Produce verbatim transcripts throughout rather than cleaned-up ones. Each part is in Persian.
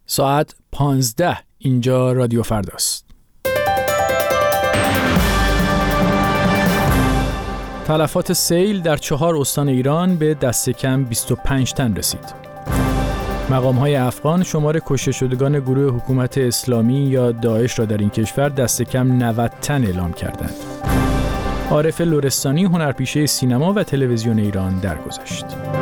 ساعت پانزده اینجا رادیو فرداست. تلفات سیل در چهار استان ایران به دست کم بیست و پنج تن رسید. مقام‌های افغان شمار کشته شدگان گروه حکومت اسلامی یا داعش را در این کشور دست کم نود تن اعلام کردند. عارف لرستانی هنرپیشه سینما و تلویزیون ایران درگذشت.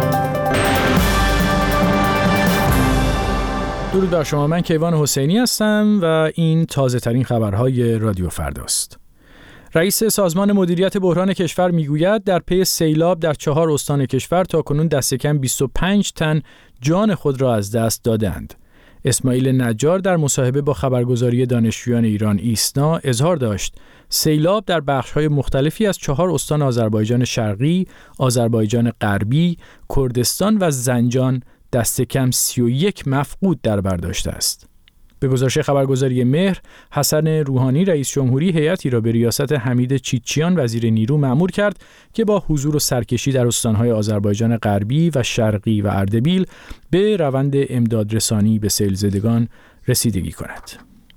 درود بر شما، من کیوان حسینی هستم و این تازه ترین خبرهای رادیو فرداست. رئیس سازمان مدیریت بحران کشور میگوید در پی سیلاب در چهار استان کشور تاکنون دست کم بیست و پنج تن جان خود را از دست دادند. اسماعیل نجار در مصاحبه با خبرگزاری دانشجویان ایران ایسنا اظهار داشت سیلاب در بخش‌های مختلفی از چهار استان آذربایجان شرقی، آذربایجان غربی، کردستان و زنجان دست کم سی و یک مفقود در بر داشته است. به گزارش خبرگزاری مهر، حسن روحانی رئیس جمهوری هیئتی را به ریاست حمید چیچیان وزیر نیرو مأمور کرد که با حضور و سرکشی در استان‌های آذربایجان غربی و شرقی و اردبیل به روند امدادرسانی به سیل‌زدگان رسیدگی کند.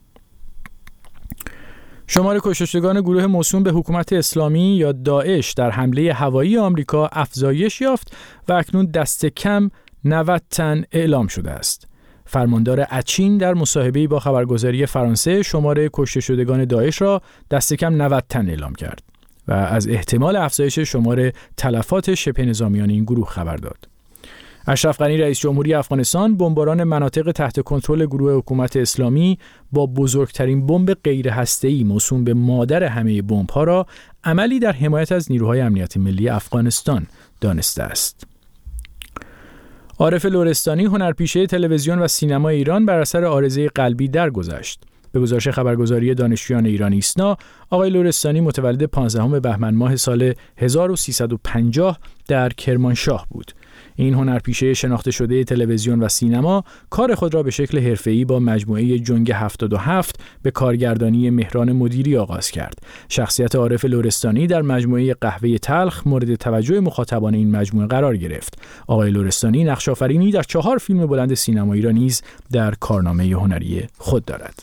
شمار کشته شدگان گروه موسوم به حکومت اسلامی یا داعش در حمله هوایی آمریکا افزایش یافت و اکنون دست کم نود تن اعلام شده است. فرماندار اچین در مصاحبه‌ای با خبرگزاری فرانسه شمار کشته شدگان داعش را دست کم نود تن اعلام کرد و از احتمال افزایش شمار تلفات شبه نظامیان این گروه خبر داد. اشرف غنی رئیس جمهوری افغانستان بمباران مناطق تحت کنترل گروه حکومت اسلامی با بزرگترین بمب غیر هسته‌ای موسوم به مادر همه بمب‌ها را عملی در حمایت از نیروهای امنیت ملی افغانستان دانسته است. عارف لرستانی هنرپیشه تلویزیون و سینما ایران بر اثر عارضه قلبی درگذشت. به گزارش خبرگزاری دانشجویان ایران ایسنا، آقای لرستانی متولد پانزدهم بهمن ماه سال هزار و سیصد و پنجاه در کرمانشاه بود. این هنرپیشه شناخته شده تلویزیون و سینما کار خود را به شکل حرفه‌ای با مجموعه جنگ هفتاد و هفت به کارگردانی مهران مدیری آغاز کرد. شخصیت عارف لرستانی در مجموعه قهوه تلخ مورد توجه مخاطبان این مجموعه قرار گرفت. آقای لرستانی نقش‌آفرینی در چهار فیلم بلند سینمایی را نیز در کارنامه هنری خود دارد.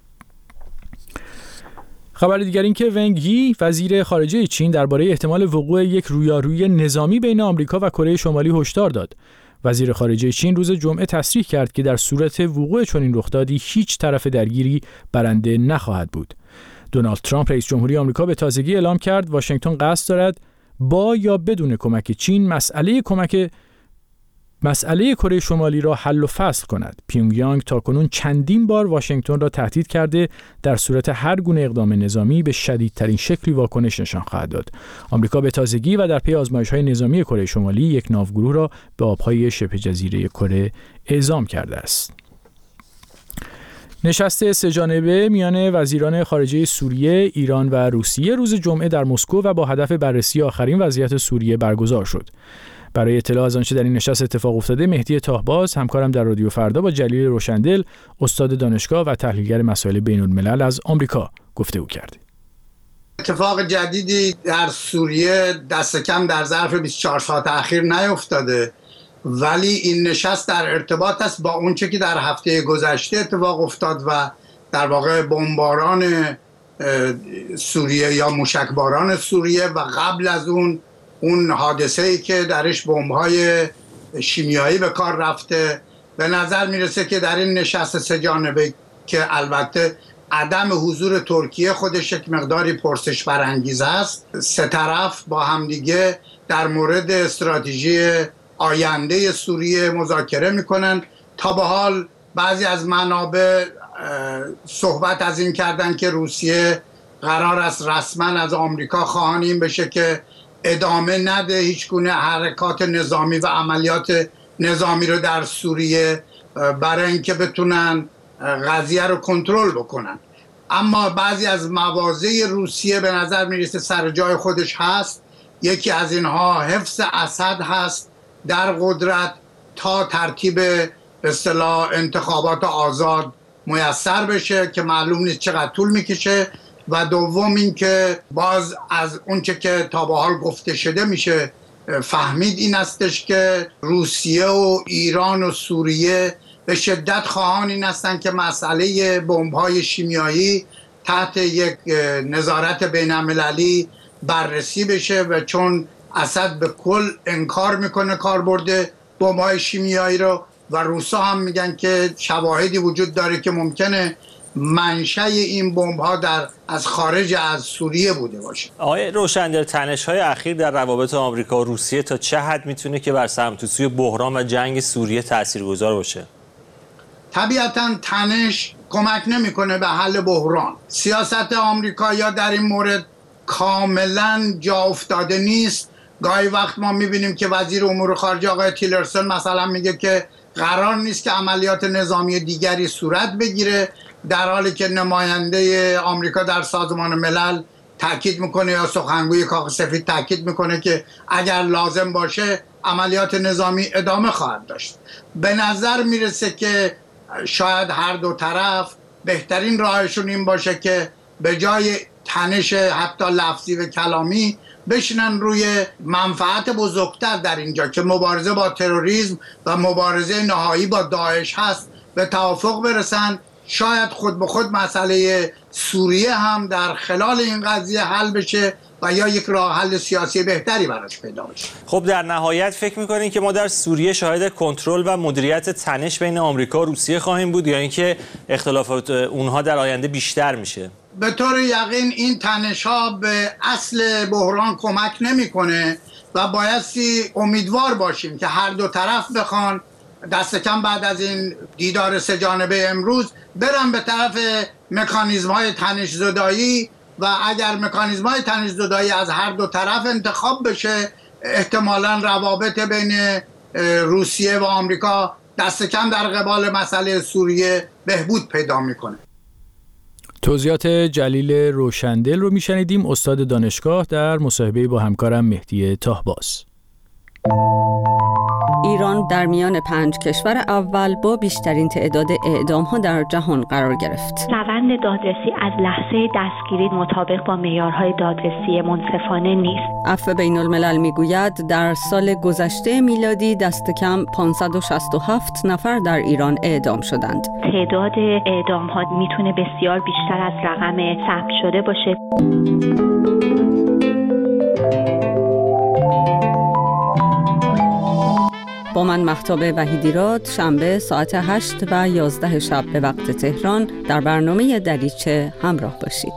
خبر دیگر این که ونگ یی وزیر خارجه چین درباره احتمال وقوع یک رویارویی نظامی بین آمریکا و کره شمالی هشدار داد. وزیر خارجه چین روز جمعه تصریح کرد که در صورت وقوع چنین رخدادی هیچ طرف درگیری برنده نخواهد بود. دونالد ترامپ رئیس جمهوری آمریکا به تازگی اعلام کرد واشنگتن قصد دارد با یا بدون کمک چین مسئله کمک مسئله کره شمالی را حل و فصل کند. پیونگ یانگ تاکنون چندین بار واشنگتن را تهدید کرده در صورت هر گونه اقدام نظامی به شدیدترین شکلی واکنش نشان خواهد داد. آمریکا به تازگی و در پی آزمایش‌های نظامی کره شمالی یک ناوگروه را به آب‌های شبه جزیره کره اعزام کرده است. نشست سه‌جانبه میان وزیران خارجه سوریه، ایران و روسیه روز جمعه در مسکو و با هدف بررسی آخرین وضعیت سوریه برگزار شد. برای اطلاع از آنچه در این نشست اتفاق افتاده، مهدی طاهباز همکارم در رادیو فردا با جلیل روشندل، استاد دانشگاه و تحلیلگر مسائل بین‌الملل از آمریکا گفتگو کرد. اتفاق جدیدی در سوریه دست کم در ظرف بیست و چهار ساعت اخیر نیفتاده، ولی این نشست در ارتباط است با اونچه که در هفته گذشته اتفاق افتاد و در واقع بمباران سوریه یا موشکباران سوریه و قبل از اون اون حادثه‌ای که درش بمب‌های شیمیایی به کار رفته. به نظر میرسه که در این نشست سه‌جانبه که البته عدم حضور ترکیه خودش یک مقداری پرسش برانگیز است، سه طرف با همدیگه در مورد استراتژی آینده سوریه مذاکره میکنن. تا به حال بعضی از منابع صحبت از این کردن که روسیه قرار است رسما از آمریکا خواهان این بشه که ادامه نده هیچ گونه حرکات نظامی و عملیات نظامی رو در سوریه برای اینکه بتونن قضیه رو کنترل بکنن. اما بعضی از مواضع روسیه به نظر میرسه سر جای خودش هست. یکی از اینها حفظ اسد هست در قدرت تا ترتیب به اصطلاح انتخابات آزاد میسر بشه که معلوم نیست چقدر طول میکشه، و دوم این که باز از اونچه که تا به حال گفته شده میشه فهمید این استش که روسیه و ایران و سوریه به شدت خواهان این هستند که مسئله بمب‌های شیمیایی تحت یک نظارت بین‌المللی بررسی بشه و چون اسد به کل انکار میکنه کاربرد بمب‌های شیمیایی رو و روسا هم میگن که شواهدی وجود داره که ممکنه منشأ این بمب‌ها در از خارج از سوریه بوده باشه. آقای روشندل، تنش‌های اخیر در روابط آمریکا و روسیه تا چه حد میتونه که بر سمت‌وسوی بحران و جنگ سوریه تاثیرگذار باشه؟ طبیعتاً تنش کمک نمیکنه به حل بحران. سیاست آمریکایی‌ها در این مورد کاملاً جا افتاده نیست. گاهی وقت ما میبینیم که وزیر امور خارجه آقای تیلرسون مثلا میگه که قرار نیست که عملیات نظامی دیگری صورت بگیره، در حالی که نماینده آمریکا در سازمان ملل تاکید میکنه یا سخنگوی کاخ سفید تاکید میکنه که اگر لازم باشه عملیات نظامی ادامه خواهد داشت. به نظر میرسه که شاید هر دو طرف بهترین راهشون این باشه که به جای تنش حتی لفظی و کلامی بشینن روی منفعت بزرگتر در اینجا که مبارزه با تروریسم و مبارزه نهایی با داعش هست به توافق برسن. شاید خود به خود مسئله سوریه هم در خلال این قضیه حل بشه و یا یک راه حل سیاسی بهتری براش پیدا بشه. خب در نهایت فکر می‌کنین که ما در سوریه شاهد کنترل و مدیریت تنش بین آمریکا و روسیه خواهیم بود یا اینکه اختلافات اونها در آینده بیشتر میشه؟ به طور یقین این تنش‌ها به اصل بحران کمک نمی‌کنه و بایستی امیدوار باشیم که هر دو طرف بخوان دست کم بعد از این دیدار سه جانبه امروز برن به طرف مکانیزم‌های تنش زدایی و اگر مکانیزم‌های تنش زدایی از هر دو طرف انتخاب بشه احتمالاً روابط بین روسیه و آمریکا دست کم در قبال مسئله سوریه بهبود پیدا می‌کنه. توضیحات جلیل روشندل رو میشنیدیم، استاد دانشگاه در مصاحبه با همکارم مهدی تاهباز. ایران در میان پنج کشور اول با بیشترین تعداد اعدام‌ها در جهان قرار گرفت. روند دادرسی از لحظه دستگیری مطابق با معیارهای دادرسی منصفانه نیست. عفو بین الملل میگوید در سال گذشته میلادی دست کم پانصد و شصت و هفت نفر در ایران اعدام شدند. تعداد اعدام‌ها میتونه بسیار بیشتر از رقم ثبت شده باشه. با من مهتاب وحیدیراد، شنبه ساعت هشت و یازده شب به وقت تهران در برنامه دریچه همراه باشید.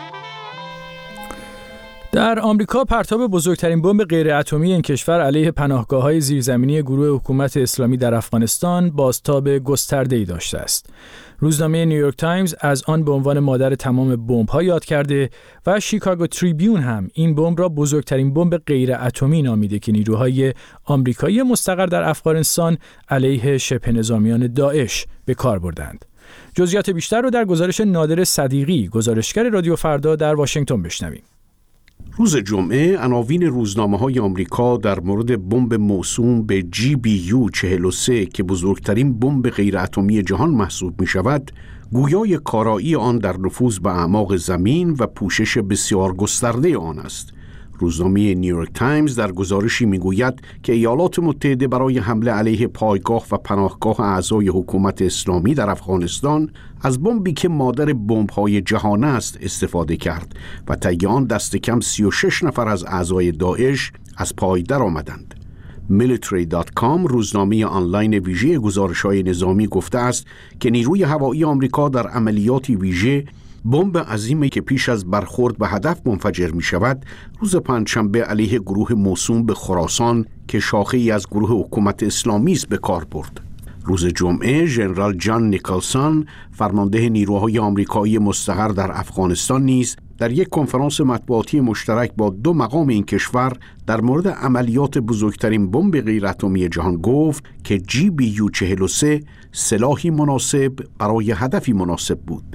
در آمریکا پرتاب بزرگترین بمب غیر اتمی این کشور علیه پناهگاه‌های زیرزمینی گروه حکومت اسلامی در افغانستان بازتاب گسترده‌ای داشته است. روزنامه نیویورک تایمز از آن به عنوان مادر تمام بمب‌ها یاد کرده و شیکاگو تریبیون هم این بمب را بزرگترین بمب غیر اتمی نامیده که نیروهای آمریکایی مستقر در افغانستان علیه شبه نظامیان داعش به کار بردند. جزئیات بیشتر را در گزارش نادر صدیقی، گزارشگر رادیو فردا در واشنگتن بشنویم. روز جمعه عناوین روزنامه‌های آمریکا در مورد بمب موسوم به جی بی یو چهل و سه که بزرگترین بمب غیر اتمی جهان محسوب می‌شود، گویای کارایی آن در نفوذ به اعماق زمین و پوشش بسیار گسترده آن است. روزنامه نیویورک تایمز در گزارشی میگوید که ایالات متحده برای حمله علیه پایگاه و پناهگاه اعضای حکومت اسلامی در افغانستان از بمبی که مادر بمب‌های جهان است استفاده کرد و طی آن دست کم سی و شش نفر از اعضای داعش از پای درآمدند. میلیتری دات کام روزنامه آنلاین ویژه گزارش‌های نظامی گفته است که نیروی هوایی آمریکا در عملیاتی ویژه بمب عظیمی که پیش از برخورد به هدف منفجر می شود روز پنجشنبه علیه گروه موسوم به خراسان که شاخه‌ای از گروه حکومت اسلامی است به کار برد. روز جمعه ژنرال جان نیکلسون فرمانده نیروهای آمریکایی مستقر در افغانستان نیز در یک کنفرانس مطبوعاتی مشترک با دو مقام این کشور در مورد عملیات بزرگترین بمب غیر اتمی جهان گفت که جی بی یو چهل و سه سلاحی مناسب برای هدفی مناسب بود.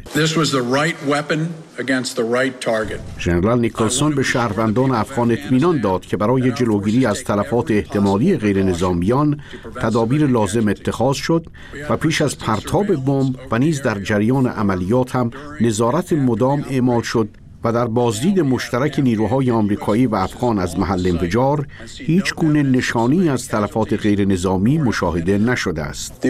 ژنرال نیکلسون به شهروندان افغان اطمینان داد که برای جلوگیری از تلفات احتمالی غیر نظامیان تدابیر لازم اتخاذ شد و پیش از پرتاب بمب و نیز در جریان عملیات هم نظارت مدام اعمال شد و در بازدید مشترک نیروهای آمریکایی و افغان از محل انفجار هیچ گونه نشانی از تلفات غیر نظامی مشاهده نشده است.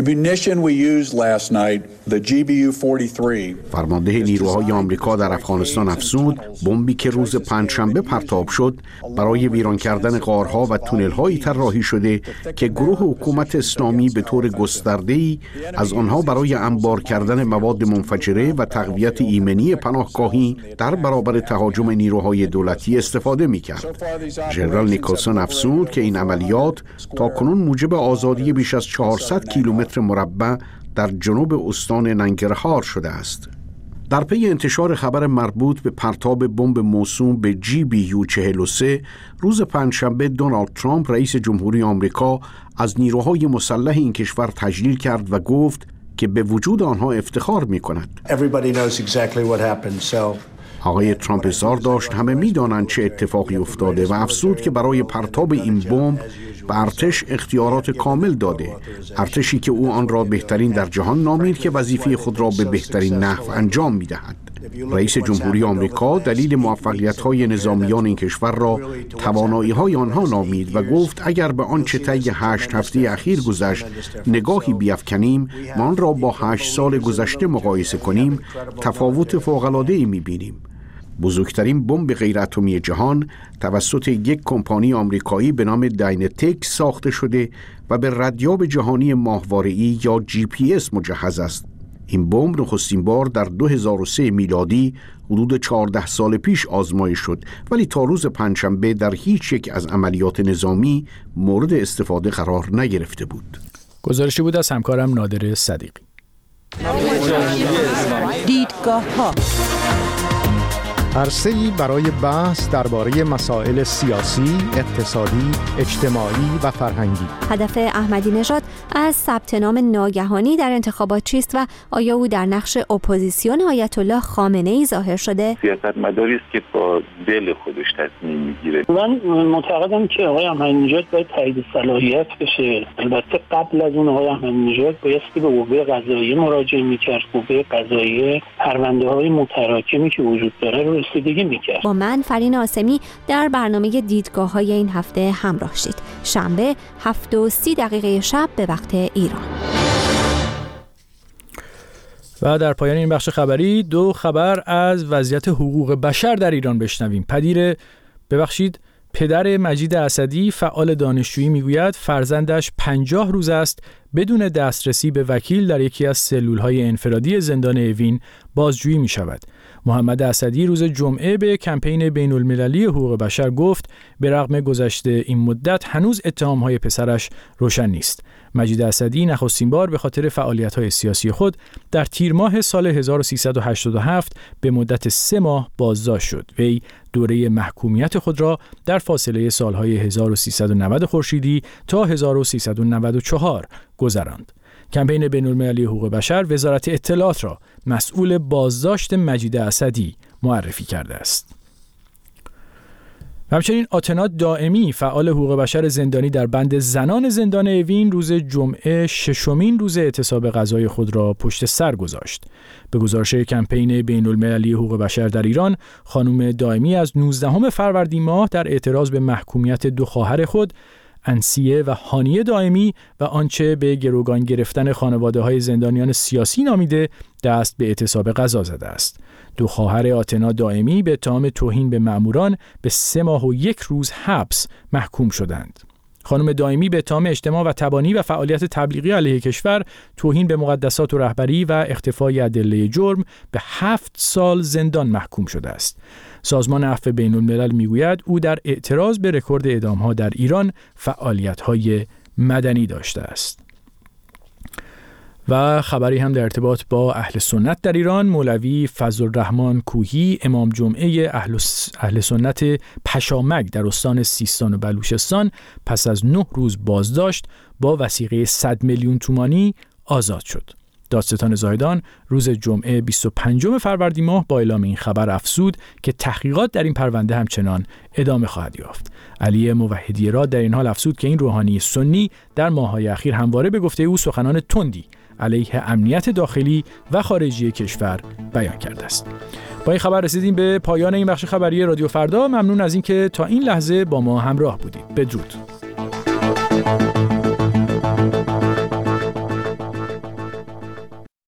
فرمانده نیروهای آمریکا در افغانستان افزود بمبی که روز پنجشنبه پرتاب شد برای ویران کردن غارها و تونل‌هایی طراحی شده که گروه حکومت اسلامی به طور گسترده‌ای از آنها برای انبار کردن مواد منفجره و تقویت ایمنی پناهگاهی در برابر تهاجم نیروهای دولتی استفاده می‌کرد. ژنرال نیکلسون افزود که این عملیات تاکنون موجب آزادی بیش از چهارصد کیلومتر مربع در جنوب استان ننگرهار شده است. در پی انتشار خبر مربوط به پرتاب بمب موسوم به جی بی یو چهل و سه روز پنجشنبه دونالد ترامپ رئیس جمهوری آمریکا از نیروهای مسلح این کشور تجلیل کرد و گفت که به وجود آنها افتخار می‌کند. آقای ترامپ اظهار داشت همه می‌دانند چه اتفاقی افتاده و افزود که برای پرتاب این بمب به ارتش اختیارات کامل داده، ارتشی که او آن را بهترین در جهان نامید که وظیفه خود را به بهترین نحو انجام می‌دهد. رئیس جمهوری آمریکا دلیل موفقیت‌های نظامیان این کشور را توانایی‌های آنها نامید و گفت اگر به آنچه طی هشت هفته اخیر گذشت نگاهی بیفکنیم و آن را با هشت سال گذشته مقایسه کنیم تفاوت فوق‌العاده‌ای می‌بینیم. بزرگترین بمب غیراتمی جهان توسط یک کمپانی آمریکایی به نام داینتک ساخته شده و به ردیاب جهانی ماهواره‌ای یا جی پی اس مجهز است. این بمب نخستین بار در دو هزار و سه میلادی حدود چهارده سال پیش آزمایش شد ولی تا روز پنجشنبه در هیچ یک از عملیات نظامی مورد استفاده قرار نگرفته بود. گزارشی بود از همکارم نادر صدیقی. دیدگاه‌ها عرصه‌ای برای بحث درباره مسائل سیاسی، اقتصادی، اجتماعی و فرهنگی. هدف احمدی نژاد از ثبت نام ناگهانی در انتخابات چیست و آیا او در نقش اپوزیسیون آیت الله خامنه‌ای ظاهر شده؟ سیاستمداری است که با دل خودش تصمیم میگیره. من معتقدم که آقای احمدی نژاد باید تایید صلاحیت بشه. البته قبل از اون آقای احمدی نژاد باید به قوه قضاییه مراجعه می‌کرد. قوه قضاییه پرونده‌های متراکمی که وجود داره رو رسیدگی می‌کرد. با من فرین آسمی در برنامه دیدگاه‌های این هفته همراه شید. شنبه هفت و سی دقیقه شب به وقت ایران. و در پایان این بخش خبری دو خبر از وضعیت حقوق بشر در ایران بشنویم. پدیر ببخشید پدر مجید اسدی فعال دانشجویی میگوید فرزندش پنجاه روز است بدون دسترسی به وکیل در یکی از سلول‌های انفرادی زندان اوین بازجویی می‌شود. محمد اسدی روز جمعه به کمپین بین‌المللی حقوق بشر گفت به رغم گذشته این مدت هنوز اتهام‌های پسرش روشن نیست. مجید اسدی نخستین بار به خاطر فعالیت‌های سیاسی خود در تیر ماه سال هزار و سیصد و هشتاد و هفت به مدت سه ماه بازداشت شد. وی دوره محکومیت خود را در فاصله سال‌های هزار و سیصد و نود خورشیدی تا هزار و سیصد و نود و چهار گذراند. کمپین بین‌المللی حقوق بشر وزارت اطلاعات را مسئول بازداشت مجید اسدی معرفی کرده است. همچنین آتنا دائمی فعال حقوق بشر زندانی در بند زنان زندان اوین روز جمعه ششمین روز اعتصاب غذای خود را پشت سر گذاشت. به گزارش کمپین بین‌المللی حقوق بشر در ایران، خانم دائمی از نوزدهم فروردین ماه در اعتراض به محکومیت دو خواهر خود انسیه و هانیه دائمی و آنچه به گروگان گرفتن خانواده‌های زندانیان سیاسی نامیده دست به اعتصاب غذا زده است. دو خواهر آتنا دائمی به اتهام توهین به مأموران به سه ماه و یک روز حبس محکوم شدند. خانم دائمی به اتهام اجتماع و تبانی و فعالیت تبلیغی علیه کشور، توهین به مقدسات و رهبری و اختفای ادله جرم به هفت سال زندان محکوم شده است. سازمان عفو بین‌الملل میگوید او در اعتراض به رکورد اعدام‌ها در ایران فعالیت‌های مدنی داشته است. و خبری هم در ارتباط با اهل سنت در ایران، مولوی فضل‌الرحمن کوهی امام جمعه اهل, اهل سنت پشامک در استان سیستان و بلوچستان پس از نه روز بازداشت با وثیقه صد میلیون تومانی آزاد شد. دادستان زاهدان روز جمعه بیست و پنجم فروردین ماه با اعلام این خبر افزود که تحقیقات در این پرونده همچنان ادامه خواهد یافت. علی موحدی را در این حال افزود که این روحانی سنی در ماه‌های اخیر همواره به گفته او سخنان تندی علیه امنیت داخلی و خارجی کشور بیان کرده است. با این خبر رسیدیم به پایان این بخش خبری رادیو فردا. ممنون از اینکه تا این لحظه با ما همراه بودید. بدرود.